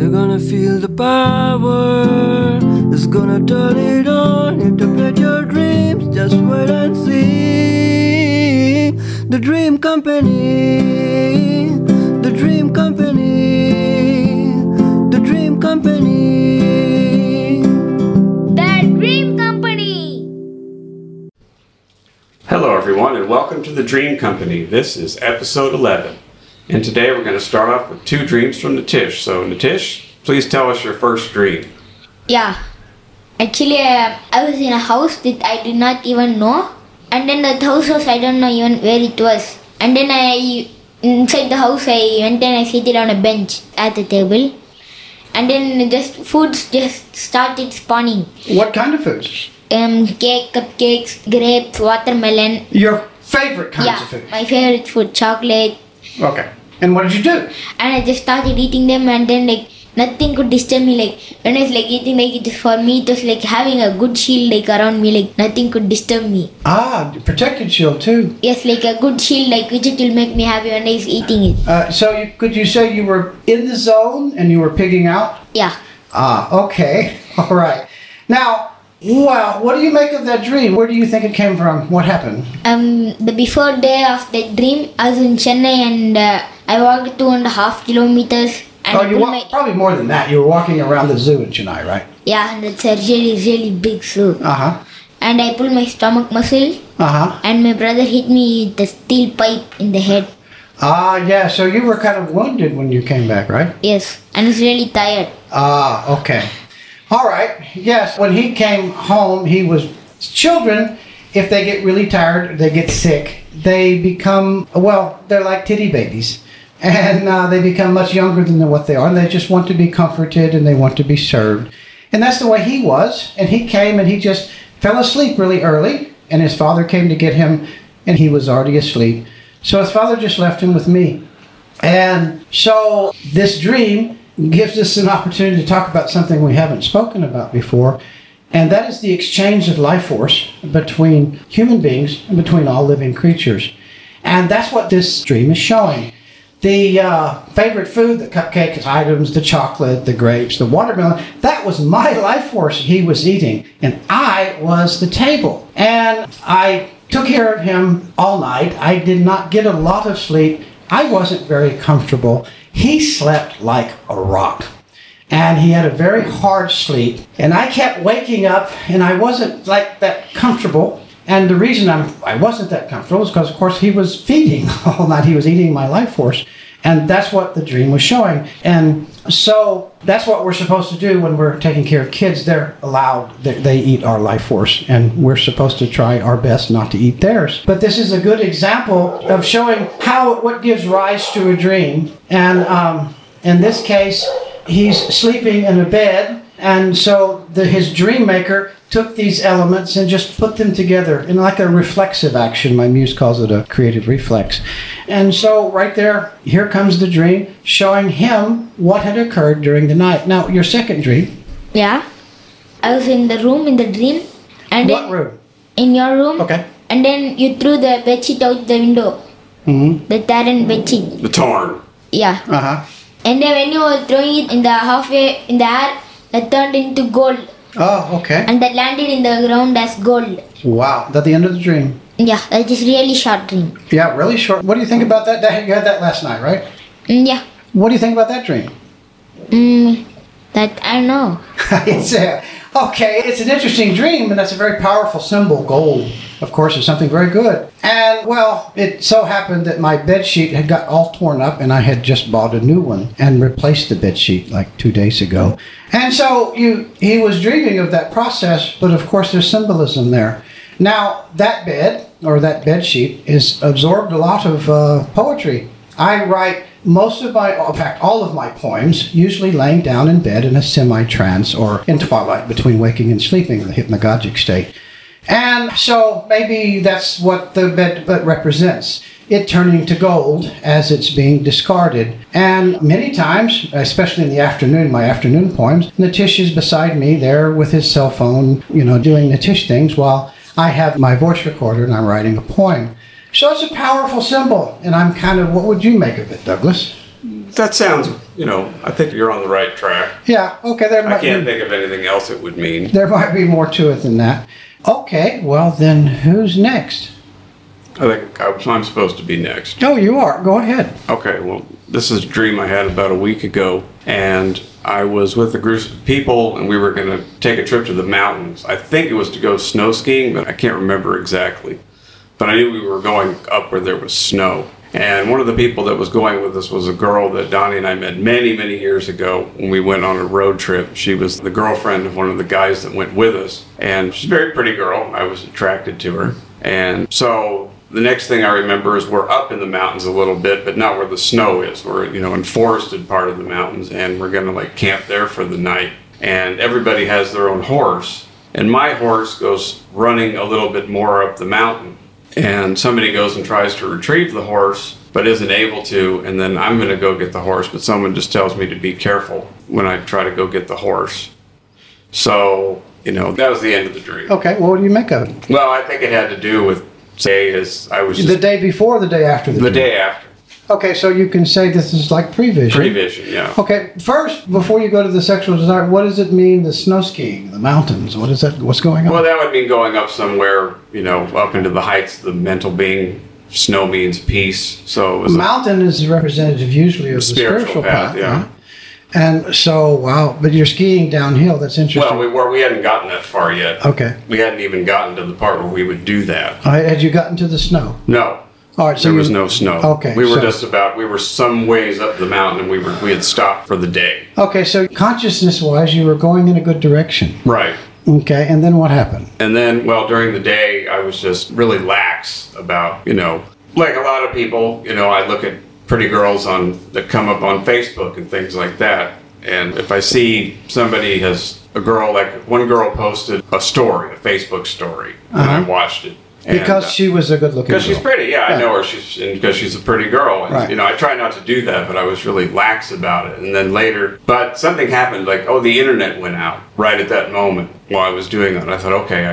You're gonna feel the power. It's gonna turn it on. Interpret your dreams. Just wait and see. The Dream Company. The Dream Company. The Dream Company. The Dream Company. Hello everyone and welcome to The Dream Company. This is episode 11. And today we're going to start off with two dreams from Nitish. So Nitish, please tell us your first dream. Yeah. Actually, I was in a house that I did not even know. And then the house was, I don't know even where it was. And then inside the house, I went and I seated on a bench at the table. And then foods just started spawning. What kind of foods? Cake, cupcakes, grapes, watermelon. Your favorite kinds of food? Yeah, my favorite food, chocolate. Okay. And what did you do? And I just started eating them, and then nothing could disturb me. When I was eating, for me it was like having a good shield around me, nothing could disturb me. Ah, protected shield too. Yes, a good shield which it will make me happy when I was eating it. Could you say you were in the zone and you were pigging out? Yeah. Ah, okay. All right. Now, wow, what do you make of that dream? Where do you think it came from? What happened? The before day of that dream, I was in Chennai and I walked 2.5 kilometers. And you walked probably more than that. You were walking around the zoo in Chennai, right? Yeah, and it's a really, really big zoo. Uh-huh. And I pulled my stomach muscle. Uh-huh. And my brother hit me with the steel pipe in the head. Ah, yeah. So you were kind of wounded when you came back, right? Yes, and I was really tired. Ah, okay. All right. Yes, when he came home, children, if they get really tired, they get sick, they become, they're like titty babies. And they become much younger than what they are. And they just want to be comforted and they want to be served. And that's the way he was. And he came and he just fell asleep really early. And his father came to get him and he was already asleep. So his father just left him with me. And so this dream gives us an opportunity to talk about something we haven't spoken about before. And that is the exchange of life force between human beings and between all living creatures. And that's what this dream is showing. The favorite food, the cupcake items, the chocolate, the grapes, the watermelon, that was my life force he was eating. And I was the table. And I took care of him all night. I did not get a lot of sleep. I wasn't very comfortable. He slept like a rock. And he had a very hard sleep. And I kept waking up and I wasn't that comfortable. And the reason I wasn't that comfortable is because, of course, he was feeding all night. He was eating my life force. And that's what the dream was showing. And so that's what we're supposed to do when we're taking care of kids. They're allowed, they eat our life force. And we're supposed to try our best not to eat theirs. But this is a good example of showing what gives rise to a dream. And in this case, he's sleeping in a bed. And so his dream maker took these elements and just put them together in like a reflexive action. My muse calls it a creative reflex. And so right there, here comes the dream showing him what had occurred during the night. Now, your second dream. Yeah. I was in the room in the dream. And what room? In your room. Okay. And then you threw the bedsheet out the window. Mm-hmm. The torn bedsheet. The torn. Yeah. Uh-huh. And then when you were throwing it in the halfway in the air, it turned into gold. Oh, okay. And that landed in the ground as gold. Wow. That's the end of the dream. Yeah, that is really short dream. Yeah, really short. What do you think about that? You had that last night, right? Yeah. What do you think about that dream? That I don't know. It's an interesting dream, and that's a very powerful symbol. Gold, of course, is something very good. And, it so happened that my bed sheet had got all torn up, and I had just bought a new one and replaced the bed sheet 2 days ago. And so he was dreaming of that process, but of course there's symbolism there. Now, that bed, or that bed sheet, is absorbed a lot of poetry. I write all of my poems, usually laying down in bed in a semi-trance or in twilight between waking and sleeping, the hypnagogic state. And so maybe that's what the bed represents. It turning to gold as it's being discarded. And many times, especially in the afternoon, my afternoon poems, Nitish is beside me there with his cell phone, doing Nitish things while I have my voice recorder and I'm writing a poem. So it's a powerful symbol. And I'm what would you make of it, Douglas? That sounds I think you're on the right track. Yeah, okay, there I might can't be, think of anything else it would mean. there might be more to it than that. Okay, well then, who's next? I think I'm supposed to be next. Oh, you are. Go ahead. Okay, well, this is a dream I had about a week ago, and I was with a group of people, and we were going to take a trip to the mountains. I think it was to go snow skiing, but I can't remember exactly. But I knew we were going up where there was snow. And one of the people that was going with us was a girl that Donnie and I met many, many years ago when we went on a road trip. She was the girlfriend of one of the guys that went with us. And she's a very pretty girl. I was attracted to her. And so the next thing I remember is we're up in the mountains a little bit, but not where the snow is. We're, in forested part of the mountains, and we're going to camp there for the night. And everybody has their own horse. And my horse goes running a little bit more up the mountain. And somebody goes and tries to retrieve the horse, but isn't able to, and then I'm going to go get the horse, but someone just tells me to be careful when I try to go get the horse. So, that was the end of the dream. Okay, well, what do you make of it? Well, I think it had to do with, I was The day before or the day after the the dream? day after. Okay, so you can say this is like prevision. Prevision, yeah. Okay, first, before you go to the sexual desire, what does it mean, the snow skiing, the mountains? What is that? What's going on? Well, that would mean going up somewhere, up into the heights, the mental being. Snow means peace. So it was mountain is representative usually of the spiritual path. Yeah. Right? And so, wow, but you're skiing downhill. That's interesting. Well, we hadn't gotten that far yet. Okay. We hadn't even gotten to the part where we would do that. Had you gotten to the snow? No. All right, so there was no snow. Okay. We were some ways up the mountain, and we had stopped for the day. Okay, so consciousness-wise, you were going in a good direction. Right. Okay, and then what happened? And then, during the day, I was just really lax about, like a lot of people, I look at pretty girls that come up on Facebook and things like that. And if I see somebody one girl posted a Facebook story, and I watched it. Because she was a good-looking girl. Because she's pretty, yeah, I know her. Because she's a pretty girl. And, right. I try not to do that, but I was really lax about it. And then later, but something happened, the internet went out right at that moment while I was doing that. I thought, okay,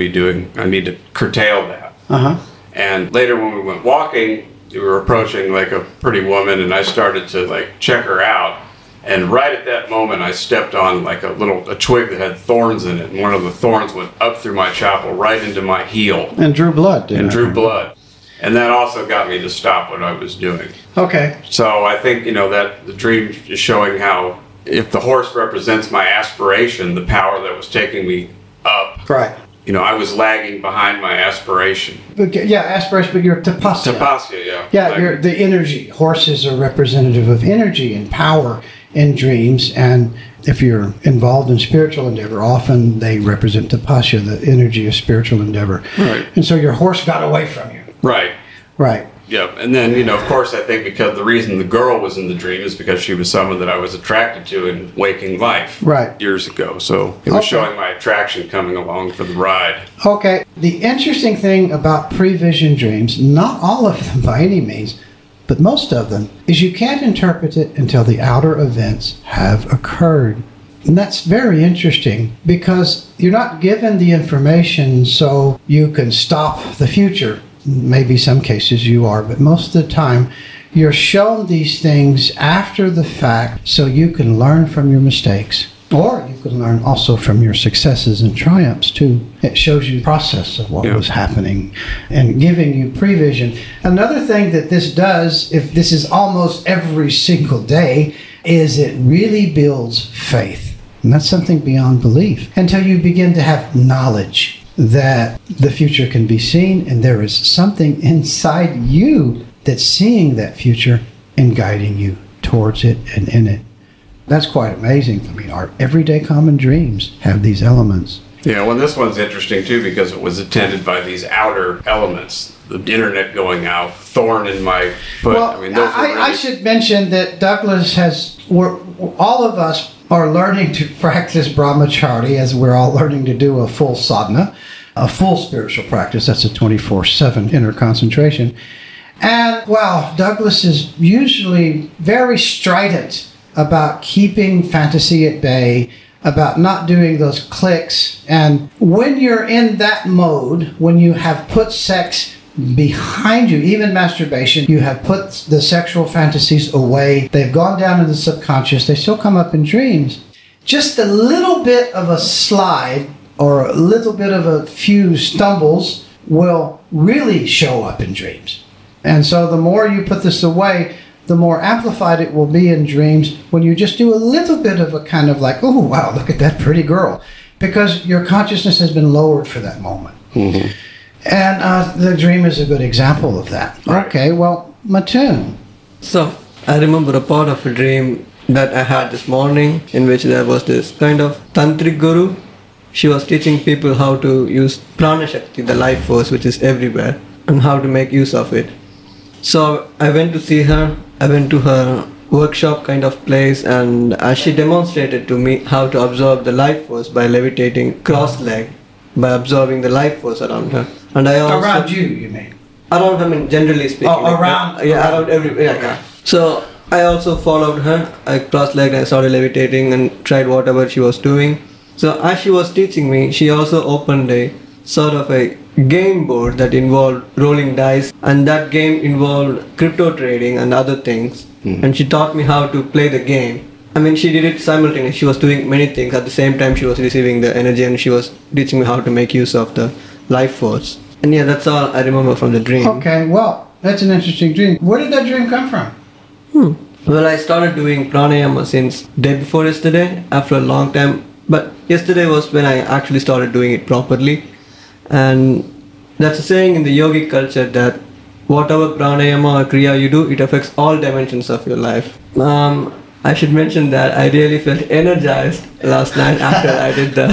I need to curtail that. Uh-huh. And later when we went walking, we were approaching a pretty woman, and I started to check her out. And right at that moment, I stepped on a twig that had thorns in it, and one of the thorns went up through my chapel right into my heel. And drew blood. Drew blood. And that also got me to stop what I was doing. Okay. So I think, that the dream is showing how if the horse represents my aspiration, the power that was taking me up. Right. I was lagging behind my aspiration. Okay, yeah, aspiration, but you're tapasya. Tapasya, yeah. Yeah, you're the energy. Horses are representative of energy and power in dreams, and if you're involved in spiritual endeavor, often they represent tapasya, the energy of spiritual endeavor. Right. And so your horse got away from you. Right. Right. Yep. And then, of course, I think because the reason the girl was in the dream is because she was someone that I was attracted to in waking life. Right. Years ago. So it was showing my attraction coming along for the ride. Okay. The interesting thing about prevision dreams, not all of them by any means, but most of them, is you can't interpret it until the outer events have occurred. And that's very interesting because you're not given the information so you can stop the future. Maybe some cases you are, but most of the time you're shown these things after the fact so you can learn from your mistakes. Or you can learn also from your successes and triumphs too. It shows you the process of what was happening and giving you prevision. Another thing that this does, if this is almost every single day, is it really builds faith. And that's something beyond belief until you begin to have knowledge that the future can be seen, and there is something inside you that's seeing that future and guiding you towards it and in it. That's quite amazing. I mean, our everyday common dreams have these elements. Yeah, well, this one's interesting too because it was attended by these outer elements. The internet going out, thorn in my foot. Well, I should mention that Douglas all of us are learning to practice brahmacharya as we're all learning to do a full sadhana, a full spiritual practice. That's a 24/7 inner concentration. And, Douglas is usually very strident about keeping fantasy at bay, about not doing those clicks. And when you're in that mode, when you have put sex behind you. Even masturbation, you have put the sexual fantasies away. They've gone down in the subconscious. They still come up in dreams. Just a little bit of a slide or a little bit of a few stumbles will really show up in dreams. And so the more you put this away, the more amplified it will be in dreams when you just do a little bit of a kind of like, oh, wow, look at that pretty girl. Because your consciousness has been lowered for that moment. Mm-hmm. And the dream is a good example of that. Right. Okay, well, Matun. So, I remember a part of a dream that I had this morning in which there was this kind of tantric guru. She was teaching people how to use prana shakti, the life force which is everywhere, and how to make use of it. So I went to see her. I went to her workshop kind of place, and she demonstrated to me how to absorb the life force by levitating cross-legged, by absorbing the life force around her. And I also Around you mean? around, I mean, generally speaking. Oh, around? Around everywhere. Yeah. Okay. So I also followed her. I cross-legged and started levitating and tried whatever she was doing. So as she was teaching me, she also opened a sort of a game board that involved rolling dice, and that game involved crypto trading and other things. And she taught me how to play the game. I mean, she did it simultaneously. She was doing many things at the same time. She was receiving the energy, and she was teaching me how to make use of the life force. And yeah, that's all I remember from the dream. Okay, well, that's an interesting dream. Where did that dream come from? Well, I started doing pranayama since day before yesterday, after a long time. But yesterday was when I actually started doing it properly. And that's a saying in the yogic culture that whatever pranayama or kriya you do, it affects all dimensions of your life. I should mention that I really felt energized last night after I did the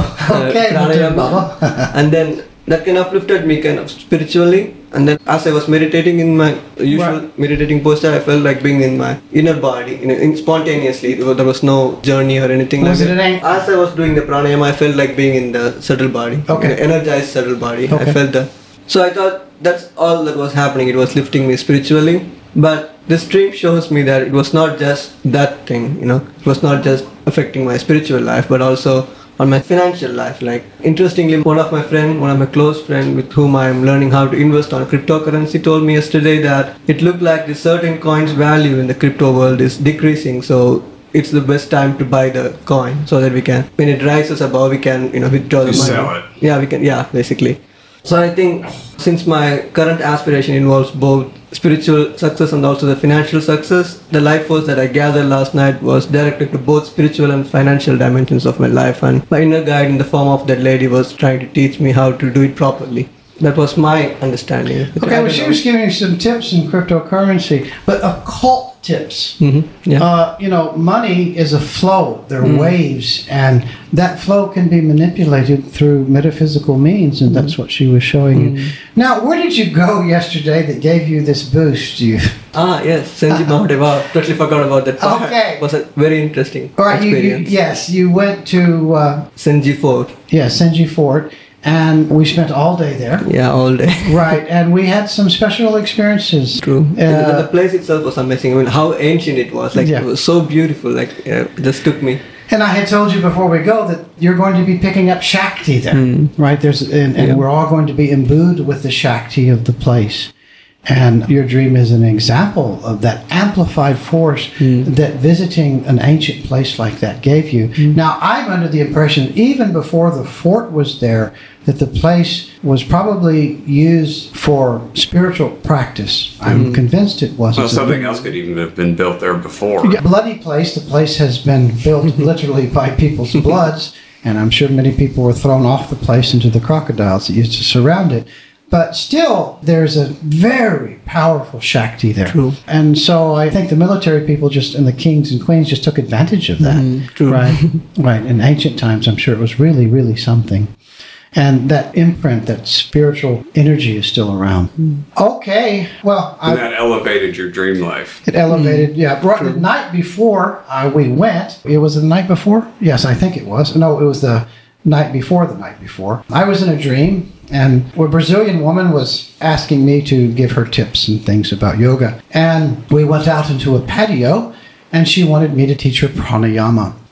pranayama. And then that kind of lifted me kind of spiritually. And then as I was meditating in my usual meditating posture, I felt like being in my inner body, spontaneously. There was no journey or anything like that. As I was doing the pranayama, I felt like being in the subtle body, energized subtle body. Okay. I felt that. So I thought that's all that was happening. It was lifting me spiritually. But this dream shows me that it was not just that thing, It was not just affecting my spiritual life, but also on my financial life. Like, interestingly, one of my close friends with whom I am learning how to invest on cryptocurrency told me yesterday that it looked like the certain coin's value in the crypto world is decreasing. So it's the best time to buy the coin so that we can, when it rises above, we can, withdraw the money. Sell it. Yeah, we can. Yeah, basically. So I think since my current aspiration involves both spiritual success and also the financial success, the life force that I gathered last night was directed to both spiritual and financial dimensions of my life, and my inner guide in the form of that lady was trying to teach me how to do it properly. That was my understanding. Okay, well, she was giving you some tips in cryptocurrency, but occult tips. Mm-hmm. Yeah. Money is a flow. There are waves, and that flow can be manipulated through metaphysical means, and that's what she was showing you. Now, where did you go yesterday that gave you this boost? Yes, Senji Mountain. Wow, totally forgot about that part. Okay. It was a very interesting All right, experience. you went to Senji Fort. Senji Fort, and we spent all day there. Yeah, all day. Right, and we had some special experiences. True. The place itself was amazing. I mean, how ancient it was. It was so beautiful. It just took me. And I had told you before we go that you're going to be picking up Shakti there, right? We're all going to be imbued with the Shakti of the place. And your dream is an example of that amplified force that visiting an ancient place like that gave you. Now, I'm under the impression, even before the fort was there, that the place was probably used for spiritual practice. I'm convinced it wasn't. Well, something else could even have been built there before. Yeah, bloody place. The place has been built literally by people's bloods, and I'm sure many people were thrown off the place into the crocodiles that used to surround it. But still, there's a very powerful Shakti there. True. And so I think the military people and the kings and queens just took advantage of that. True. Right. Right. In ancient times, I'm sure it was really, really something. And that imprint, that spiritual energy is still around. Okay. Well, And that elevated your dream life. it elevated, Right, the night before we went, it was the night before? Yes, I think it was. No, it was the night before the night before. I was in a dream, and a Brazilian woman was asking me to give her tips and things about yoga. And we went out into a patio, and she wanted me to teach her pranayama.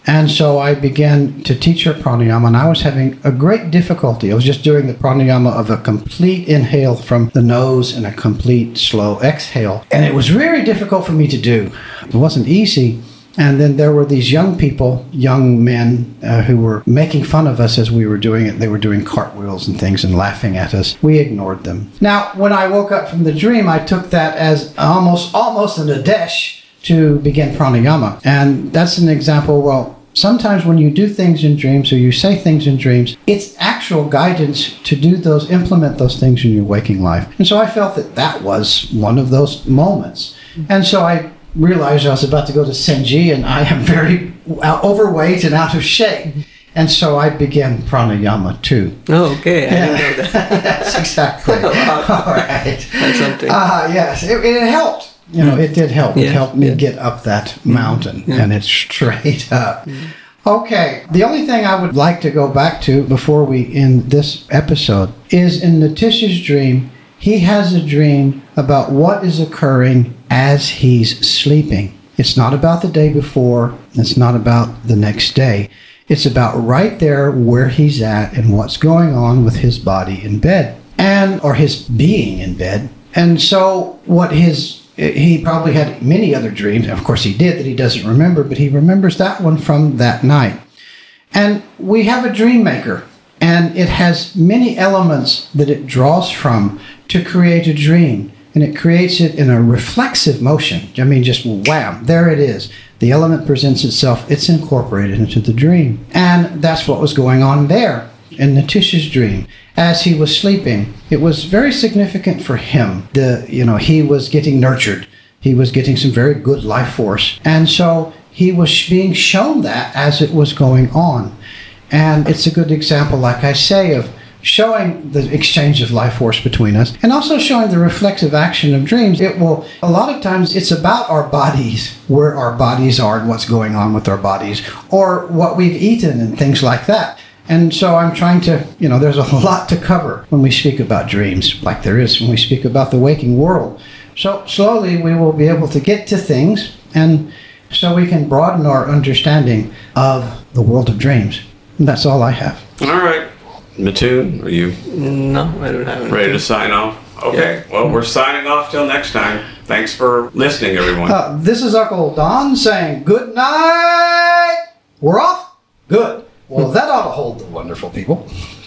And so I began to teach her pranayama, and I was having a great difficulty. I was just doing the pranayama of a complete inhale from the nose and a complete slow exhale. And it was very difficult for me to do. It wasn't easy. And then there were these young people, young men, who were making fun of us as we were doing it. They were doing cartwheels and things and laughing at us. We ignored them. Now, when I woke up from the dream, I took that as almost an adesh to begin pranayama. And that's an example, well, sometimes when you do things in dreams or you say things in dreams, it's actual guidance to do those, implement those things in your waking life. And so I felt that that was one of those moments. And so I realized I was about to go to Senji, and I am very overweight and out of shape. And so I began pranayama too. Oh, okay. I didn't know that. Yes, exactly. Wow. All right. That's something. Yes, it helped. You know, it did help. It Yeah, helped me yeah. get up that mountain, and it's straight up. Okay, the only thing I would like to go back to before we end this episode is in Nitish's dream, he has a dream about what is occurring as he's sleeping. It's not about the day before. It's not about the next day. It's about right there where he's at and what's going on with his body in bed, or his being in bed. And so he probably had many other dreams. Of course he did that he doesn't remember, but he remembers that one from that night. And we have a dream maker, and it has many elements that it draws from to create a dream. And it creates it in a reflexive motion. I mean, just wham, there it is. The element presents itself. It's incorporated into the dream. And that's what was going on there in Nitish's dream. As he was sleeping, it was very significant for him. He was getting nurtured. He was getting some very good life force. And so he was being shown that as it was going on. And it's a good example, like I say, of showing the exchange of life force between us, and also showing the reflexive action of dreams. A lot of times it's about our bodies, where our bodies are and what's going on with our bodies, or what we've eaten and things like that. And so I'm trying to, there's a lot to cover when we speak about dreams, like there is when we speak about the waking world. So slowly we will be able to get to things, and so we can broaden our understanding of the world of dreams. And that's all I have. All right. Mattoon, are you No, I don't have anything. ready to sign off? Okay, well, we're signing off till next time. Thanks for listening, everyone. This is Uncle Don saying good night. We're off? Good. Well, that ought to hold the wonderful people.